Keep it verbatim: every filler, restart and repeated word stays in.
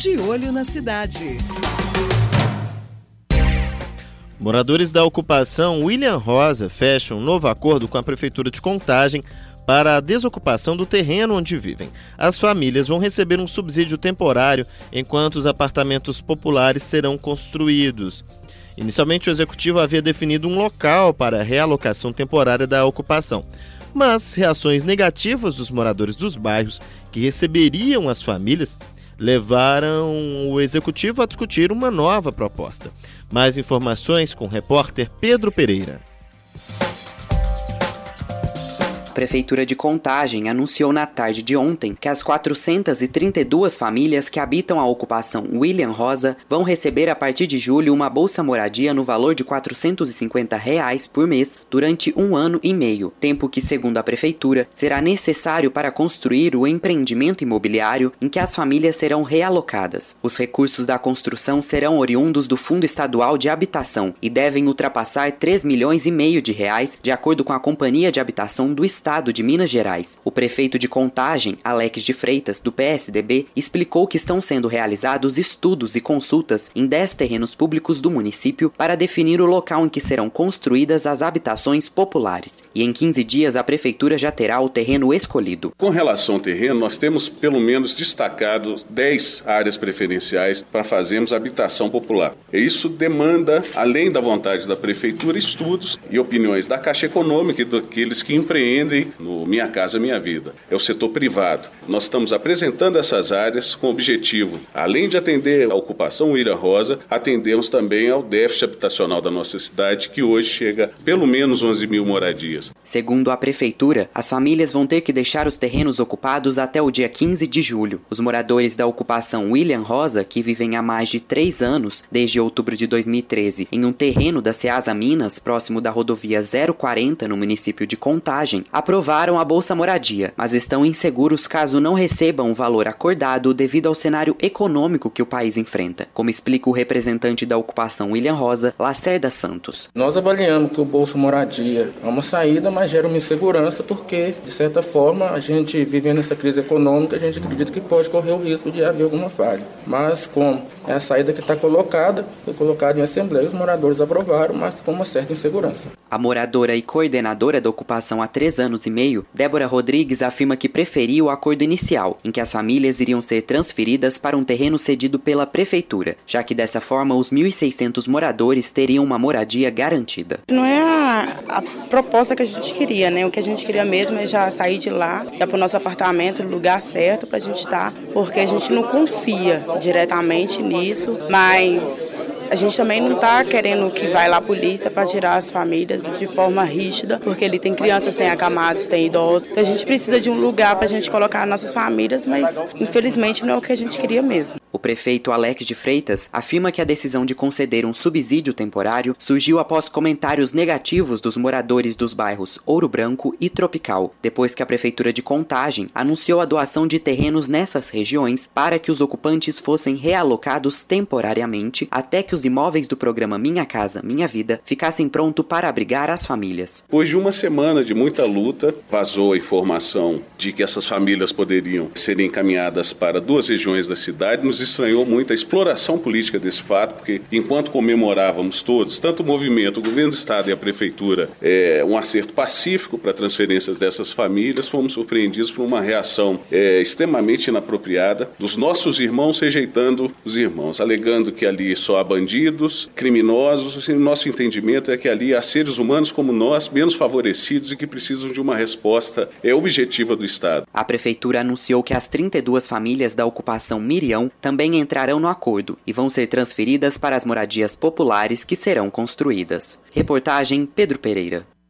De Olho na Cidade. Moradores da ocupação William Rosa fecham um novo acordo com a Prefeitura de Contagem para a desocupação do terreno onde vivem. As famílias vão receber um subsídio temporário enquanto os apartamentos populares serão construídos. Inicialmente, o Executivo havia definido um local para a realocação temporária da ocupação, mas reações negativas dos moradores dos bairros que receberiam as famílias levaram o Executivo a discutir uma nova proposta. Mais informações com o repórter Pedro Pereira. A Prefeitura de Contagem anunciou na tarde de ontem que as quatrocentas e trinta e duas famílias que habitam a ocupação William Rosa vão receber a partir de julho uma bolsa moradia no valor de quatrocentos e cinquenta reais por mês durante um ano e meio, tempo que, segundo a Prefeitura, será necessário para construir o empreendimento imobiliário em que as famílias serão realocadas. Os recursos da construção serão oriundos do Fundo Estadual de Habitação e devem ultrapassar três milhões e meio de reais, de acordo com a Companhia de Habitação do Estado Estado de Minas Gerais. O prefeito de Contagem, Alex de Freitas, do P S D B, explicou que estão sendo realizados estudos e consultas em dez terrenos públicos do município para definir o local em que serão construídas as habitações populares. E em quinze dias a prefeitura já terá o terreno escolhido. Com relação ao terreno, nós temos pelo menos destacado dez áreas preferenciais para fazermos habitação popular. E isso demanda, além da vontade da prefeitura, estudos e opiniões da Caixa Econômica e daqueles que empreendem no Minha Casa Minha Vida. É o setor privado. Nós estamos apresentando essas áreas com o objetivo, além de atender a ocupação William Rosa, atendemos também ao déficit habitacional da nossa cidade, que hoje chega a pelo menos onze mil moradias. Segundo a Prefeitura, as famílias vão ter que deixar os terrenos ocupados até o dia quinze de julho. Os moradores da ocupação William Rosa, que vivem há mais de três anos, desde outubro de dois mil e treze, em um terreno da Ceasa Minas, próximo da rodovia zero quarenta, no município de Contagem, aprovaram a Bolsa Moradia, mas estão inseguros caso não recebam o valor acordado devido ao cenário econômico que o país enfrenta, como explica o representante da ocupação William Rosa, Lacerda Santos. Nós avaliamos que o Bolsa Moradia é uma saída, mas gera uma insegurança porque, de certa forma, a gente vivendo essa crise econômica, a gente acredita que pode correr o risco de haver alguma falha. Mas como é a saída que está colocada, foi colocada em assembleia, os moradores aprovaram, mas com uma certa insegurança. A moradora e coordenadora da ocupação há três anos e meio, Débora Rodrigues afirma que preferia o acordo inicial, em que as famílias iriam ser transferidas para um terreno cedido pela prefeitura, já que dessa forma os mil e seiscentos moradores teriam uma moradia garantida. Não é a, a proposta que a gente queria, né? O que a gente queria mesmo é já sair de lá, já para o nosso apartamento, no lugar certo para a gente estar, porque a gente não confia diretamente nisso, mas a gente também não está querendo que vai lá a polícia para tirar as famílias de forma rígida, porque ali tem crianças, tem acamados, tem idosos. Então a gente precisa de um lugar para a gente colocar nossas famílias, mas infelizmente não é o que a gente queria mesmo. O prefeito Alex de Freitas afirma que a decisão de conceder um subsídio temporário surgiu após comentários negativos dos moradores dos bairros Ouro Branco e Tropical, depois que a Prefeitura de Contagem anunciou a doação de terrenos nessas regiões para que os ocupantes fossem realocados temporariamente até que os imóveis do programa Minha Casa Minha Vida ficassem prontos para abrigar as famílias. Depois de uma semana de muita luta, vazou a informação de que essas famílias poderiam ser encaminhadas para duas regiões da cidade. Nos estranhou muito a exploração política desse fato, porque enquanto comemorávamos todos, tanto o movimento, o governo do estado e a prefeitura, é, um acerto pacífico para transferências dessas famílias, fomos surpreendidos por uma reação é, extremamente inapropriada dos nossos irmãos rejeitando os irmãos, alegando que ali só há bandidos, criminosos, e o nosso entendimento é que ali há seres humanos como nós, menos favorecidos e que precisam de uma resposta é, objetiva do Estado. A prefeitura anunciou que as trinta e duas famílias da ocupação Mirião também entrarão no acordo e vão ser transferidas para as moradias populares que serão construídas. Reportagem Pedro Pereira.